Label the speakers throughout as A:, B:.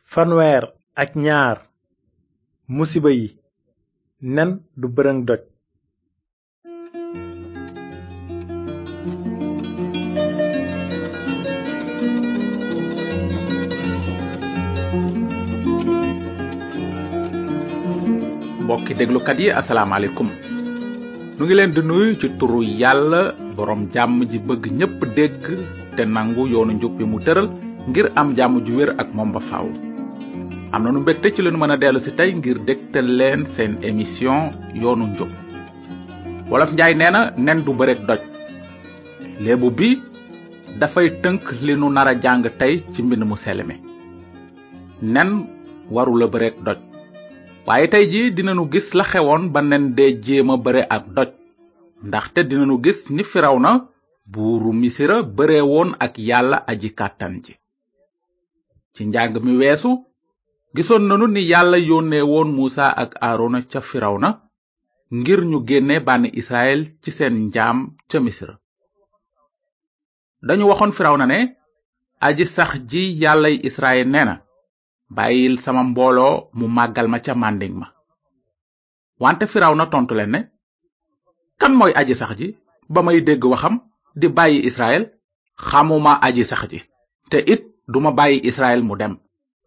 A: fanweer ak ñaar musiba yi nen du bërëng doj.
B: mbokki déglukat yi asalaamaaleykum nu ngi leen di nuyu ci turu yàlla borom jàmm ji bëgg ñépp dégg te nangu yoonu njub bi mu tëral ngir am jàmm ju wér ak moom ba faaw. am na nu mbégte ci lu nu mën a dellu si tey ngir dégtal leen seen émission yoonu njub. wolof njaay nee na nen du bëreeg doj. léebu bi dafay tënk li nu nar a jàng tey ci mbind mu sell mi. nen warula bëreeg doj. waaye tey ji dinanu gis la xewoon ba nen dee jéema bëre ak doj, ndaxte dinanu gis ni Firawna buuru Misira bëre woon ak yàlla aji kàttan ji. ci njàng mi weesu gisoon nanu ni yàlla yónnee woon Musa ak Aarona ca Firawna ngir ñu génne bànni Israel ci seen njaam ca Misira. dañu waxoon Firawna ne aji sax ji yàllay Israel nee na, bàyyil sama mbooloo mu màggal ma ca màndiŋ ma. wante Firawna tontu leen ne, kan mooy aji sax ji ba may dégg waxam di bàyyi Israel? xamuma aji sax ji, te it duma bàyyi Israel mu dem.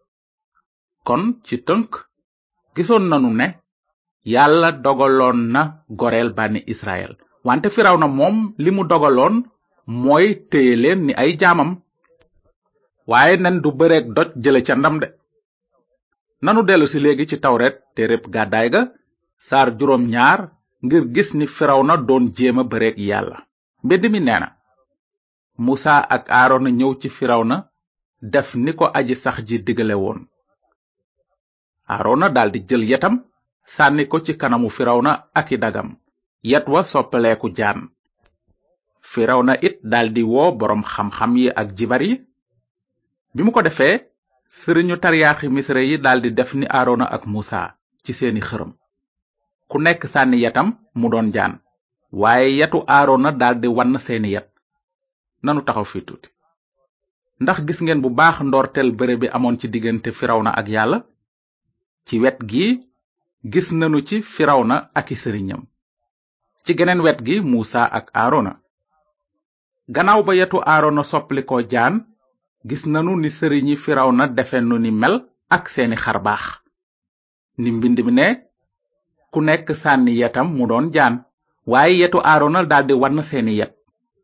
B: kon ci tënk gisoon nanu ne yàlla dogaloon na goreel bànni Israel, wante Firawna moom li mu dogaloon mooy téye leen ni ay jaamam. waaye nen du bëreeg doj jële ca ndam de. nanu dellu si léegi ci tawret téereb gàddaay ga saar 2 ngir gis ni Firawna doon jéema bëreeg yàlla. mbind mi nee na, Musa ak Aarona ñëw ci Firawna def ni ko aji sax ji digale woon. Aarona daldi jël yetam sànni ko ci kanamu Firawna ak i dagam, yet wa soppaleeku jaan. Firawna it daldi woo boroom xam-xam yi ak jibar yi. bi mu ko defee, sëriñu tariyaaxi Misra yi daldi def ni Aarona ak Musa ci seeni xërëm. ku nekk sànni yetam mu doon jaan, waaye yetu Aarona daldi wann seeni yet. nanu taxaw fi tuuti. ndax gis ngeen bu baax ndoorteel bëre bi amoon ci diggante Firawna ak yàlla? ci wet gi gis nanu ci Firawna ak i sëriñam, ci geneen wet gi Musa ak Aarona. gannaaw ba yetu Aarona soppalikoo jaan, gis nanu ni sëriñi Firawna defe nu ni mel ak seeni xarbaax. ni mbind mi ne, ku nekk sànni yetam mu doon jaan, waaye yetu Aarona daldi wann seeni yet.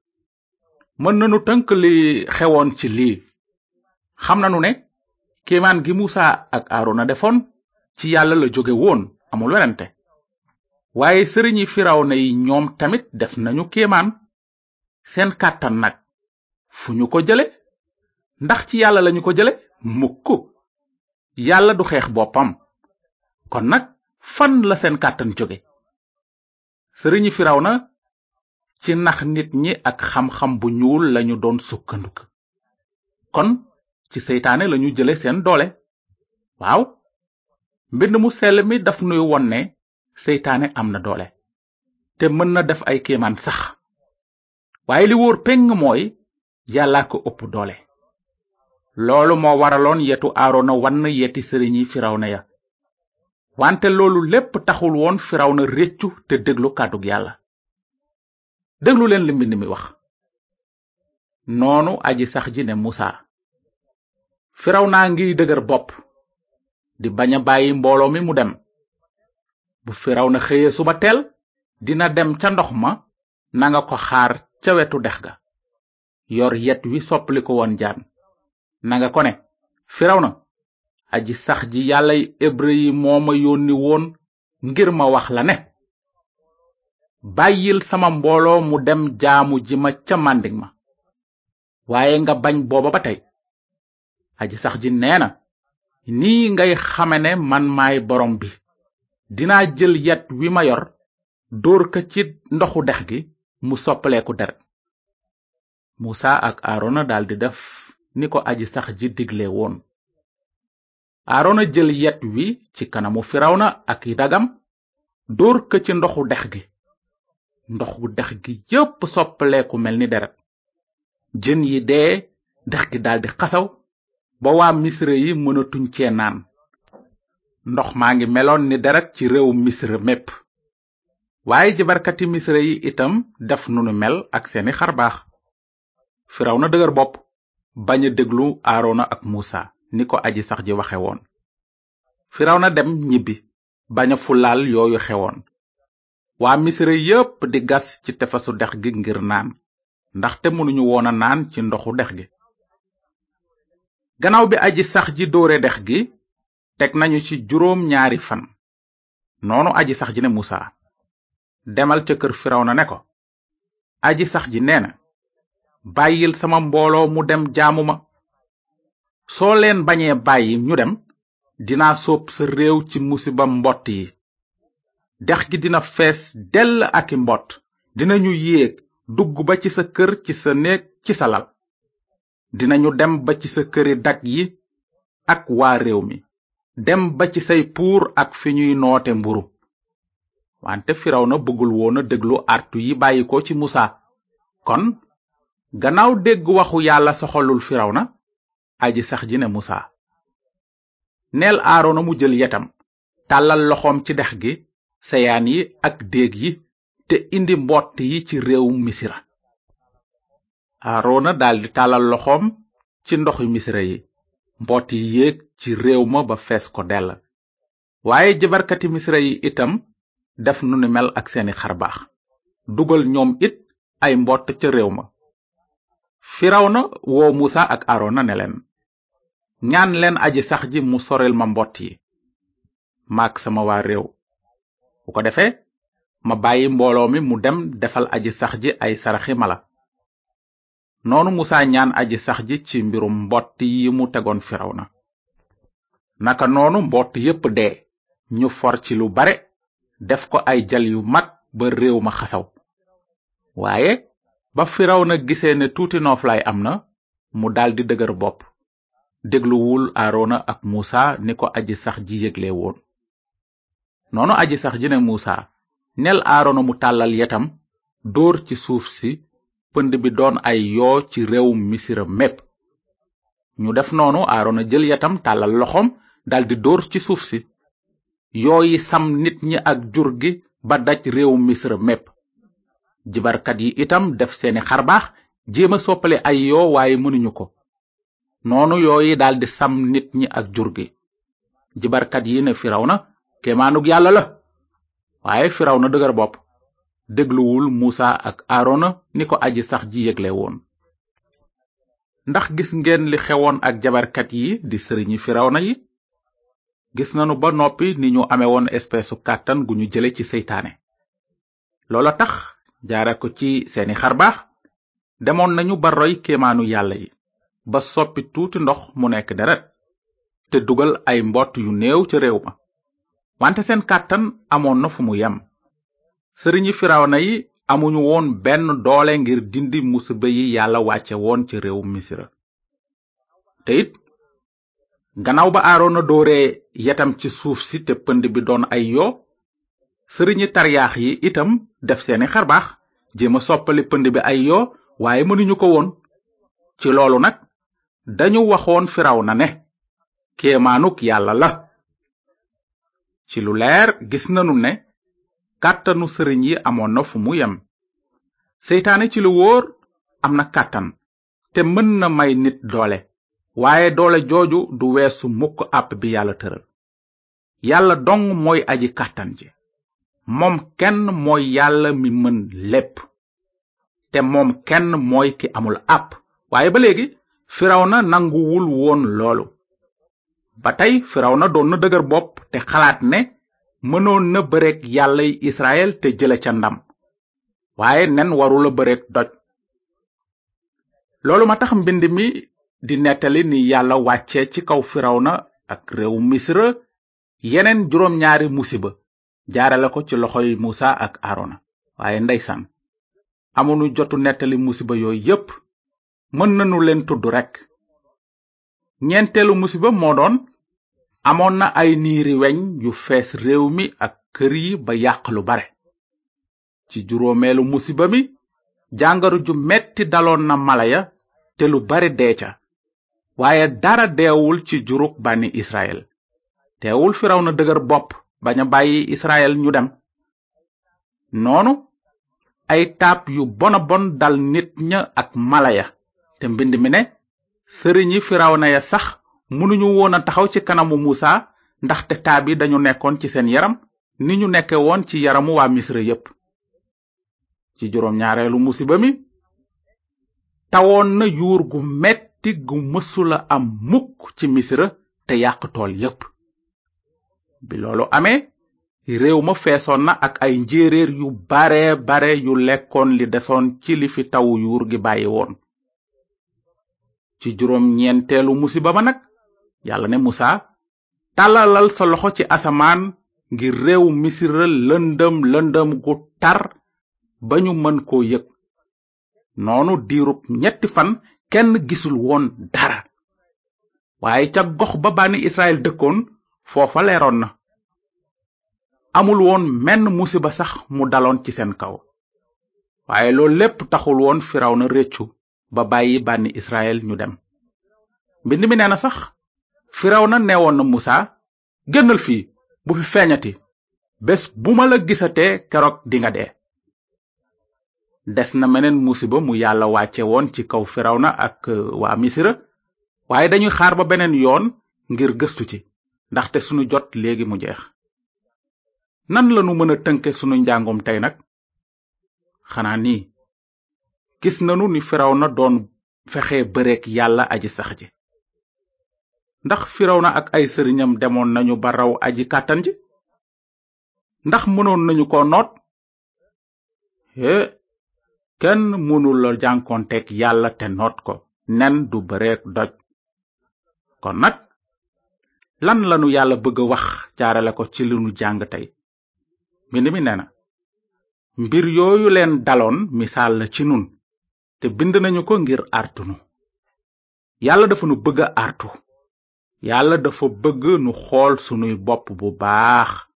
B: mën nanu tënk li xewoon ci lii. xam nanu ne kéemaan gi Musa ak Aarona defoon ci yàlla la jóge woon, amul werante. waaye sëriñi Firawna yi ñoom tamit def nañu kéemaan. seen kàttan nag fu ñu ko jële? ndax ci yàlla lañu ko jële? mukk. yàlla du xeex boppam. kon nag fan la seen kàttan jóge? sëriñi Firawna ci nax nit ñi ak xam-xam bu ñuul lañu doon sukkandiku. kon ci seytaane lañu jële seen doole. waaw, mbind mu sell mi daf nuy won ne seytaane am na doole te mën na def ay kéemaan sax. waaye li wóor peng mooy yàlla ko ëpp doole. loolu moo waraloon yetu Aarona wann yeti sëriñi Firawna ya. wante loolu lépp taxul woon Firawna réccu te déglu kàddug yàlla. déglu leen li mbind mi wax. noonu aji sax ji ne Musa, Firawna ngi dëgër bopp di bañ a bàyyi mbooloo mi mu dem. bu Firawna xëyee suba teel dina dem ca ndox ma, nanga ko xaar ca wetu dex ga, yor yet wi soppali ko woon jaan. nanga ko ne, Firawna, aji sax ji yàllay Hébreu yi moo ma yónni woon ngir ma wax la ne, bàyyil sama mbooloo mu dem jaamu ji ma ca màndiŋ ma. waaye nga bañ booba ba tey. aji sax ji nee na, nii ngay xame ne man maay borom bi, dinaa jël yet wi ma yor dóor ka ci ndoxu dex gi mu soppaleeku deret. Musa ak Aarona daldi def ni ko aji sax ji digle woon. Aarona jël yet wi ci kanamu Firawna ak i dagam, dóor ka ci ndoxu dex gi. ndoxu dex gi yépp soppaleeku mel ni deret. jën yi dee, dex gi daldi xasaw, ba waa misra yi mënatuñ cee naan ndox maa ngi meloon ni deret ci réew misra mépp waaye jabarkati misra yi itam def nunu mel ak seeni xarbaax Firawna dëgër bopp bañ a déglu Aarona ak Musa ni ko aji sax ji waxe woon Firawna dem ñibbi bañ a fulaal yooyu xewoon waa misra yépp di gas ci tefesu dex gi ngir naan ndaxte mënuñu woon a naan ci ndoxu dex gi gannaaw bi aji sax ji dóore dex gi teg nañu ci 2 fan noonu aji sax ji ne Musa demal ca kër Firawna ne ko aji sax ji nee na bàyyil sama mbooloo mu dem jaamu ma soo leen bañee bàyyi ñu dem dinaa sóob sa réew ci musiba mbott yi dex gi dina fees dell ak i mbott dinañu yéeg dugg ba ci sa kër ci sa néeg ci sa lal dinañu dem ba ci sa këri dag yi ak waa réew mi dem ba ci say puur ak fi ñuy noote mburu wante Firawna bëggul woon a déglu artu yi bàyyikoo ci Musa kon gannaaw dégg waxu Yàlla soxalul Firawna aji sax ji ne Musa neel Aarona mu jël yetam tàllal loxoom ci dex gi sayaan yi ak déeg yi te indi mbott yi ci réew Misira Aarona daldi tàllal loxoom ci ndoxu Misira yi mbott yi yéeg ci réew ma ba fees ko dell waaye jabarkati Misira yi itam def nu ni mel ak seeni xarbaax dugal ñoom it ay mbott ca réew ma Firawna woo Musa ak Aarona ne leen ñaan leen aji sax ji mu soril ma mbott yi maak sama waa réew bu ko defee ma bàyyi mbooloo mi mu dem defal aji sax ji ay saraxi mala noonu Musa ñaan aji sax ji ci mbirum mbott yi mu tegoon Firawna naka noonu mbott yépp dee ñu for ci lu bare def ko ay jal yu mag ba réew ma xasaw waaye ba Firawna gisee ne tuuti nooflaay am na mu daldi dëgër bopp dégluwul Aarona ak Musa ni ko aji sax ji yégle woon noonu aji sax ji ne Musa nel Aarona mu tàllal yetam dóor ci suuf si pënd bi doon ay yoo ci réew Misira mépp ñu def noonu Aarona jël yetam tàllal loxoom daldi dóor ci suuf si yoo yi sam nit ñi ak jur gi ba daj réew Misira mépp jibarkat yi itam def seeni xarbaax jéema soppale ay yoo waaye mënuñu ko noonu yooyi daldi sam nit ñi ak jur gi jibarkat yi ne Firawna kéemaanug Yàlla la waaye Firawna dëgër bopp dégluwul Musa ak Aarona ni ko aji sax ji yégle woon ndax gis ngeen li xewoon ak jabarkat yi di sëriñi Firawna yi gis nanu ba noppi ni ñu amewoon espèce kàttan gu ñu jële ci seytaane loola tax jaare ko ci seeni xarbaax demoon nañu ba roy kéemaanu Yàlla yi ba soppi tuuti ndox mu nekk deret te dugal ay mbott yu néew ca réew ma wante seen kàttan amoon na fu mu yem sëriñi Firawna yi amuñu woon benn doole ngir dindi musiba yi Yàlla wàcce woon ci réew Misira te it gannaaw ba Aarona dooree yetam ci suuf si te pënd bi doon ay yoo sëriñi taryaax yi itam def seeni xarbaax jéema soppali pënd bi ay yoo waaye mënuñu ko woon ci loolu nag dañu waxoon Firawna ne kéemaanuk Yàlla la ci lu leer gis nanu ne kàttanu sëriñ yi amoon na fu mu yem seytaane ci lu wóor am na kàttan te mën na may nit doole waaye doole jooju du weesu mukk àpp bi Yàlla tëral Yàlla dong mooy aji kàttan ji moom kenn mooy Yàlla mi mën lépp te moom kenn mooy ki amul àpp waaye ba léegi Firawna nanguwul woon loolu ba tey Firawna doon na dëgër bopp te xalaat ne mënoon na bëreek Yàllay Israel te jële ca ndam waaye nen warula bëreek doj loolu ma tax mbind mi di nettali ni Yàlla wàcce ci kaw Firawna ak réew Misra yeneen 2 musiba jaarale ko ci loxoy Musa ak Aarona waaye ndeysaan amunu jotu nettali musiba yooyu yépp mën nanu leen tudd rekk ñeenteelu musiba moo doon amoon na ay niiri weñ yu fees réew mi ak kër yi ba yàq lu bare ci 6eelu musiba mi jàngoro ju metti daloon na mala ya te lu bare dee ca waaye dara deewul ci jurug bànni Israël. teewul Firawna dëgër bopp bañ a bàyyi Israël ñu dem. noonu ay taab yu bona bon dal nit ña ak mala ya, te mbind mi ne sëriñi Firawna ya sax mënuñu woon a taxaw ci kanamu Musa ndaxte taab yi dañu nekkoon ci seen yaram ni ñu nekke woon ci yaramu waa Misra yépp. ci juróom-ñaareelu musiba mi tawoon na yuur gu metti gu mësula am mukk ci Misra te yàq tool yépp. bi loolu amee réew ma feesoon na ak ay njéeréer yu bare yu lekkoon li desoon ci li fi tawu yuur gi bàyyi woon. ci juróom-ñeenteelu musiba ma nag yàlla ne Musa, tàllalal sa loxo ci asamaan ngir réew Misra lëndëm gu tar ba ñu mën koo yëg. noonu diirub 3 fan kenn gisul woon dara. waaye ca gox ba bànni Israël dëkkoon foofa leeroon na. amul woon menn musiba sax mu daloon ci seen kaw. waaye loolu lépp taxul woon Firawna réccu ba bàyyi bànni Israël ñu dem. mbind mi nee na sax Firawna neewoon na Musa, génnal fii bu fi feeñati, bés bu ma la gisatee keroog dinga dee. des na meneen musiba mu yàlla wàcce woon ci kaw Firawna ak waa Misra, waaye dañuy xaar ba beneen yoon ngir gëstu ci, ndaxte sunu jot léegi mu jeex. nan lanu mën a tënke sunu njàngum tey nag? xanaa nii gis nanu ni Firawna doon fexe bëreek yàlla aji sax ji. ndax Firawna ak ay sëriñam demoon nañu ba raw aji kàttan ji? ndax mënoon nañu ko noot? kenn mënul la jànkoonteek yàlla te noot ko. nen du bëreek doj. kon nag lan lanu yàlla bëgg a wax jaarale ko ci li nu jàng tey? mbind mi nee na mbir yooyu leen daloon misaal la ci nun, te bind nañu ko ngir artunu. yàlla dafa nu bëgg a artu. yàlla dafa bëgg nu xool sunuy bopp bu baax.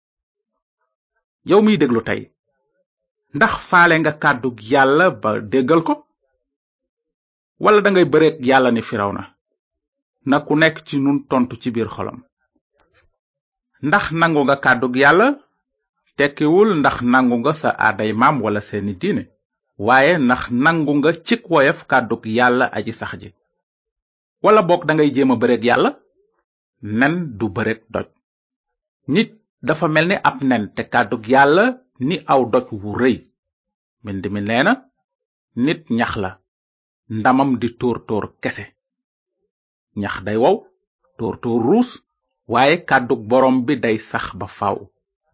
B: yow miy déglu tey, ndax faale nga kàddug yàlla ba déggal ko? wala dangay bëreek yàlla ni Firawna? na ku nekk ci nun tontu ci biir xolam. ndax nangu nga kàddug yàlla? tekkiwul ndax nangu nga sa aaday maam wala seeni diine, waaye ndax nangu nga cik woyof kàddug yàlla aji sax ji. wala boog dangay jéem a bëreek yàlla? nen du bëreek doj. nit dafa mel ni ab nen te kàddug yàlla ni aw doj wu rëy. mbind mi nee na nit ñax la, ndamam di tóor kese. ñax day wow, tóor ruus, waaye kàddug borom bi day sax ba faaw.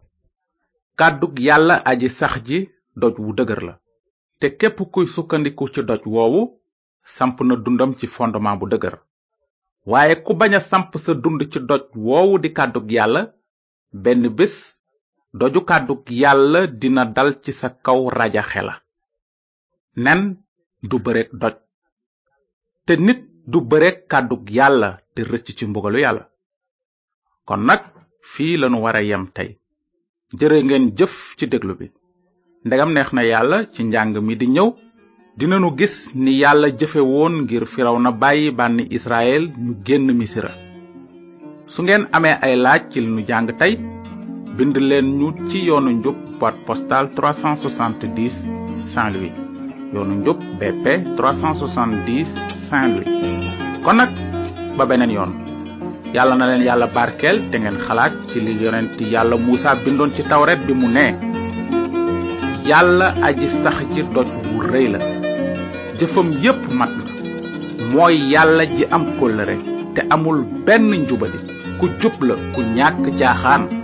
B: kàddug yàlla aji sax ji doj wu dëgër la, te képp kuy sukkandiku ci doj woowu samp na dundam ci fondement bu dëgër. waaye ku bañ a samp sa dund ci doj woowu di kàddug yàlla, benn bés doju kàddug yàlla dina dal ci sa kaw rajaxe la. nen du bëreek doj, te nit du bëreek kàddug yàlla te rëcc ci mbugalu yàlla. kon nag fii lanu wara yem tey. jërë ngeen jëf ci déglu bi. ndegam neex na yàlla, ci njàng mi di ñëw dinanu gis ni yàlla jëfe woon ngir Firawna bàyyi bànni Israël ñu génn Misra. su ngeen amee ay laaj ci li nu jàng tey, bind leen ñu ci yoonu njub boîte postale 370 Saint-Louis. yoonu njub BP 370 Saint-Louis. kon nag ba beneen yoon, yàlla na leen yàlla barkeel te ngeen xalaat ci li yonent yàlla Musa bindoon ci tawret bi mu ne, yàlla aji sax ji doj wu rëy la, jëfam yépp mat na. mooy yàlla ji am kóllëre te amul benn njubadi, ku jub la, ku ñàkk jaaxaan.